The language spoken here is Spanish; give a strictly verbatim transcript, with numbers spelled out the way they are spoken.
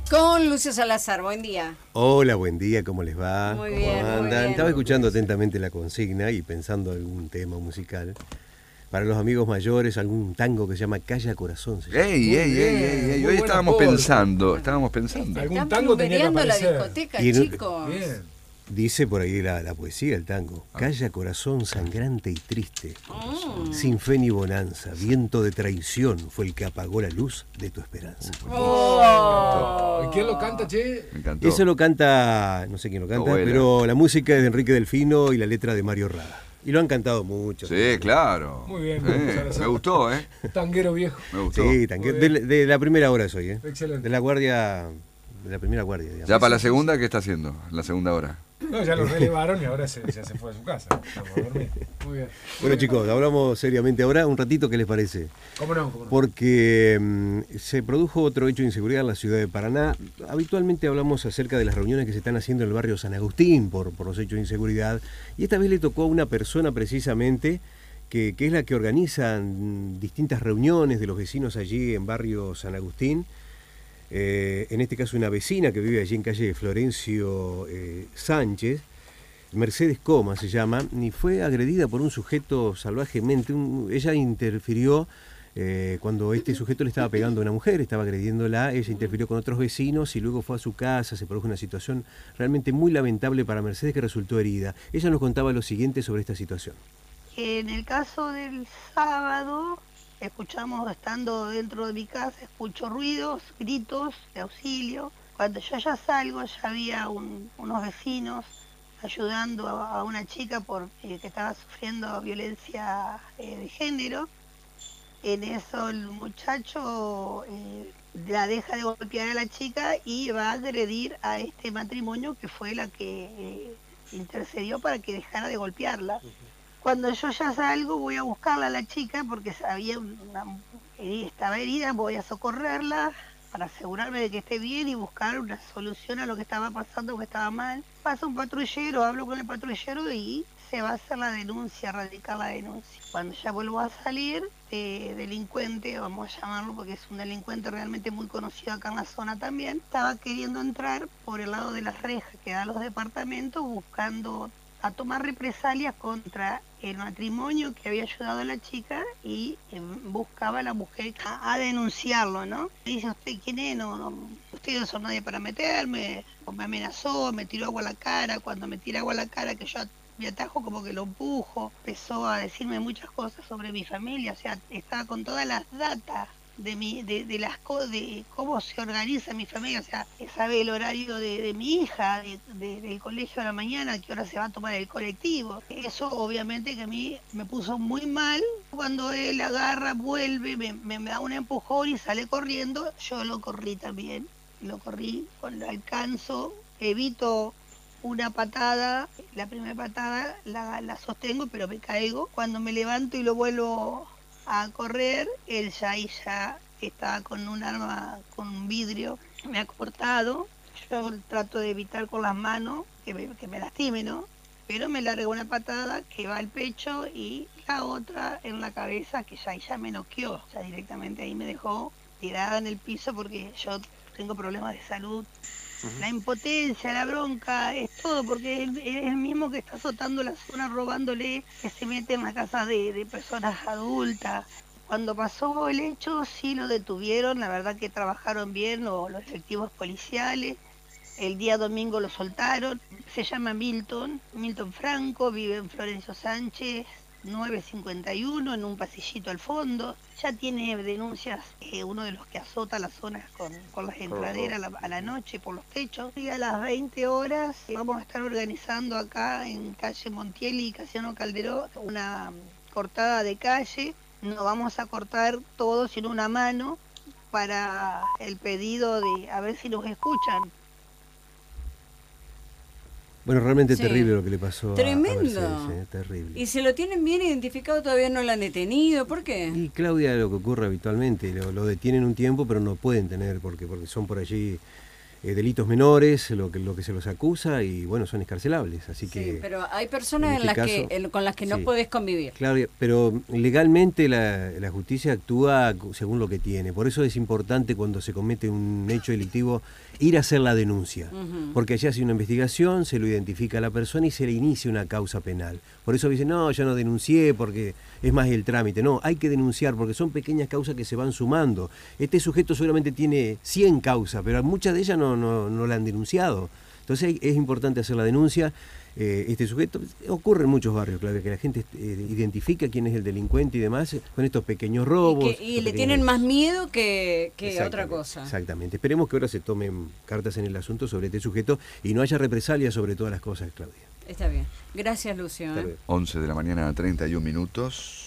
Con Lucio Salazar, buen día. Hola, buen día, ¿cómo les va? Muy ¿Cómo bien, andan? muy bien. Estaba escuchando atentamente la consigna y pensando algún tema musical. Para los amigos mayores, algún tango que se llama Calla Corazón. Se llama. Ey, ey, ey, ey, ey. Hoy estábamos pensando, estábamos pensando. Están Algún tango tenía que plumberiando la aparecer. discoteca, Y no- chicos. Bien. Dice por ahí la, la poesía, el tango. Calla corazón sangrante y triste. Mm. Sin fe ni bonanza, viento de traición fue el que apagó la luz de tu esperanza. Oh. ¿Y quién lo canta, che? Me encantó. Eso lo canta, no sé quién lo canta, Abuela. pero la música es de Enrique Delfino y la letra de Mario Rada. Y lo han cantado mucho. Sí, claro. Muy bien, Eh, Salazar. me gustó, ¿eh? Tanguero viejo. Me gustó. Sí, tanque- Muy de, bien. de la primera hora soy, ¿eh? Excelente. De la guardia, de la primera guardia, digamos. ¿Ya para la segunda qué está haciendo? La segunda hora. No, ya lo relevaron y ahora se, ya se fue a su casa. Vamos a dormir. Muy bien. Bueno, chicos, hablamos seriamente ahora. Un ratito, ¿qué les parece? ¿Cómo no? ¿Cómo no? Porque mm, se produjo otro hecho de inseguridad en la ciudad de Paraná. Habitualmente hablamos acerca de las reuniones que se están haciendo en el barrio San Agustín por, por los hechos de inseguridad. Y esta vez le tocó a una persona precisamente que, que es la que organiza mm, distintas reuniones de los vecinos allí en barrio San Agustín. Eh, en este caso una vecina que vive allí en calle Florencio eh, Sánchez, Mercedes Coma se llama, y fue agredida por un sujeto salvajemente. Un- ella interfirió eh, cuando este sujeto le estaba pegando a una mujer, estaba agrediéndola, ella interfirió con otros vecinos y luego fue a su casa, se produjo una situación realmente muy lamentable para Mercedes, que resultó herida. Ella nos contaba lo siguiente sobre esta situación. En el caso del sábado, escuchamos, estando dentro de mi casa, escucho ruidos, gritos de auxilio. Cuando yo ya salgo, ya había un- unos vecinos ayudando a, a una chica por, eh, que estaba sufriendo violencia eh, de género. En eso el muchacho eh, la deja de golpear a la chica y va a agredir a este matrimonio que fue la que eh, intercedió para que dejara de golpearla. Cuando yo ya salgo, voy a buscarla a la chica porque sabía una, estaba herida, voy a socorrerla para asegurarme de que esté bien y buscar una solución a lo que estaba pasando, que estaba mal. Pasa un patrullero, hablo con el patrullero y se va a hacer la denuncia, radicar la denuncia. Cuando ya vuelvo a salir, eh, delincuente, vamos a llamarlo porque es un delincuente realmente muy conocido acá en la zona también, estaba queriendo entrar por el lado de las rejas que da a los departamentos, buscando a tomar represalias contra el matrimonio que había ayudado a la chica y eh, buscaba a la mujer a, a denunciarlo, ¿no? Me dice, ¿usted quién es? No, no, usted no son nadie para meterme, o me amenazó, me tiró agua a la cara. Cuando me tira agua a la cara, que yo me atajo, como que lo empujo, empezó a decirme muchas cosas sobre mi familia, o sea, estaba con todas las datas de mi de, de las co- de cómo se organiza mi familia, o sea, sabe el horario de, de mi hija, de, de- del colegio a la mañana, a qué hora se va a tomar el colectivo. Eso obviamente que a mí me puso muy mal. Cuando él agarra, vuelve, me, me, me da un empujón y sale corriendo, yo lo corrí también, lo corrí con alcanzo, evito una patada, la primera patada la, la sostengo pero me caigo. Cuando me levanto y lo vuelvo a correr, él ya ahí ya estaba con un arma, con un vidrio, me ha cortado. Yo trato de evitar con las manos que me, que me lastime, ¿no? Pero me largó una patada que va al pecho y la otra en la cabeza que ya, ya me noqueó, ya directamente ahí me dejó tirada en el piso porque yo tengo problemas de salud. La impotencia, la bronca, es todo, porque es, es el mismo que está azotando la zona, robándole, que se mete en la casa de, de personas adultas. Cuando pasó el hecho, sí lo detuvieron, la verdad que trabajaron bien los, los efectivos policiales. El día domingo lo soltaron. Se llama Milton, Milton Franco, vive en Florencio Sánchez, nueve cincuenta y uno, en un pasillito al fondo. Ya tiene denuncias, eh, uno de los que azota las zonas con, con las entraderas a la, a la noche por los techos. Y a las veinte horas eh, vamos a estar organizando acá en calle Montiel y Casiano Calderón una cortada de calle. No vamos a cortar todo sino una mano para el pedido de a ver si nos escuchan. Bueno, realmente Sí. terrible lo que le pasó a- Tremendo. a Mercedes, eh, terrible. ¿Y se lo tienen bien identificado? ¿Todavía no lo han detenido? ¿Por qué? Y Claudia, lo que ocurre habitualmente, lo, lo detienen un tiempo, pero no pueden tener, porque porque son por allí eh, delitos menores, lo que, lo que se los acusa, y bueno, son escarcelables. Así Sí, que, pero hay personas en en este las caso, que, en- con las que no sí. podés convivir. Claro, pero legalmente la, la justicia actúa según lo que tiene. Por eso es importante cuando se comete un hecho delictivo ir a hacer la denuncia. Ujú. Porque allí hace una investigación, se lo identifica a la persona y se le inicia una causa penal. Por eso dicen, no, yo no denuncié porque es más el trámite. No, hay que denunciar porque son pequeñas causas que se van sumando. Este sujeto seguramente tiene cien causas, pero muchas de ellas no, no, no la han denunciado. Entonces es importante hacer la denuncia. Eh, este sujeto, ocurre en muchos barrios, Claudia, que la gente eh, identifica quién es el delincuente y demás con estos pequeños robos. Y, que- y estos le pequeños tienen delitos. más miedo que, que otra Exactamente, cosa. Exactamente. Esperemos que ahora se tomen cartas en el asunto sobre este sujeto y no haya represalias sobre todas las cosas, Claudia. Está bien. Gracias, Lucio. Hasta ¿eh? luego. once de la mañana, treinta y un minutos.